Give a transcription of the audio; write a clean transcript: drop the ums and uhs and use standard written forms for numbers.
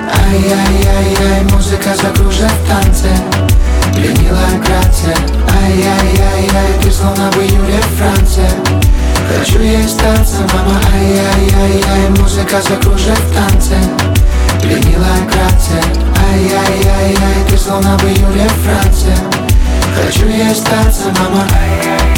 Ай-яй-яй-яй, музыка закружит в танце. Пленила грация. Ай-яй-яй-яй, ты словно в июле Франция. Хочу ей статься, мама. Ай-яй-яй-яй, музыка закружит в танце. Пленила грация. Ай-яй-яй-яй, ты словно в июле Франция. Хочу ей статься, мама.